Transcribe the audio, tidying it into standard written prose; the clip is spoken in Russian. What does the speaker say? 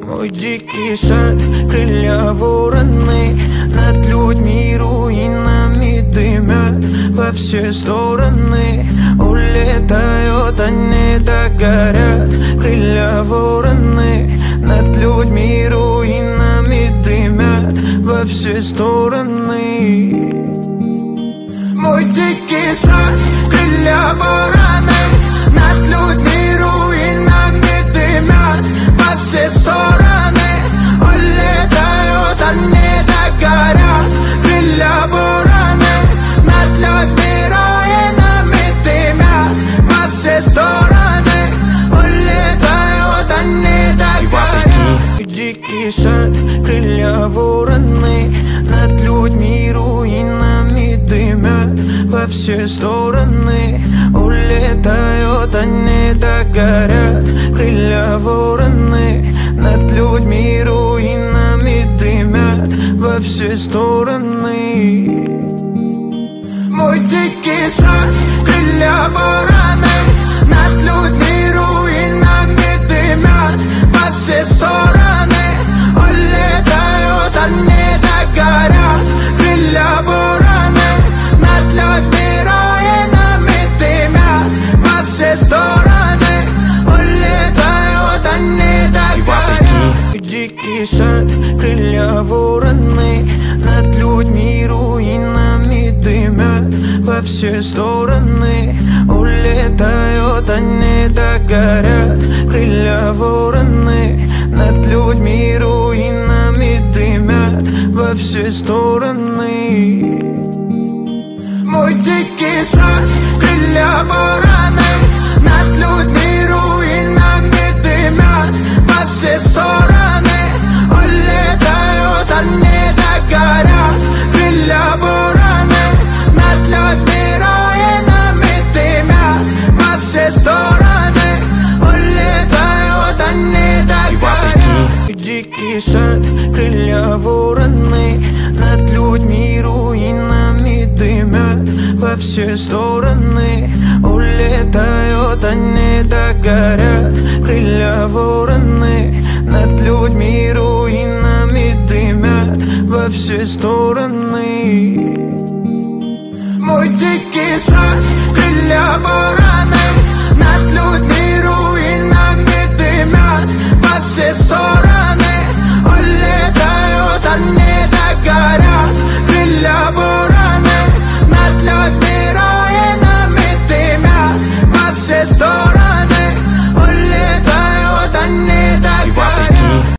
Мой дикий сад, крылья вороны, над людьми руинами дымят во все стороны. Улетают, они догорят. Крылья вороны, над людьми руинами дымят во все стороны. Мой дикий сад, крылья вороны, над людьми руинами дымят во все стороны. Улетают, они догорят. Крылья вороны, над людьми руинами дымят во все стороны. Улетают, они догорят. Дикий сад, крылья вороны, над людьми руинами дымят во все стороны. Улетают, они догорят. Крылья вороны, над людьми руинами дымят во все стороны. Мой дикий сад, крылья вороны, над людьми руинами дымят во все стороны. Улетают, они догорят. Крылья вороны, над людьми руинами дымят во все стороны. Улетают, они догорят. Дикий сад, крылья вороны, над людьми руинами дымят во все стороны. Улетают, они догорят. Крылья вороны, над людьми руинами дымят во все стороны. Мой дикий сад, крылья вороны, над людьми руинами дымят во все стороны. Улетают, они догорят. Крылья вороны, над людьми руинами дымят во все стороны. Улетают, они догорят. Дикий сад, крылья вороны, над людьми руинами дымят во все стороны. Улетают, они догорят. Крылья вороны, над людьми руинами дымят во все стороны. Мой дикий сад, крылья вороны, над людьми руинами дымят во все стороны.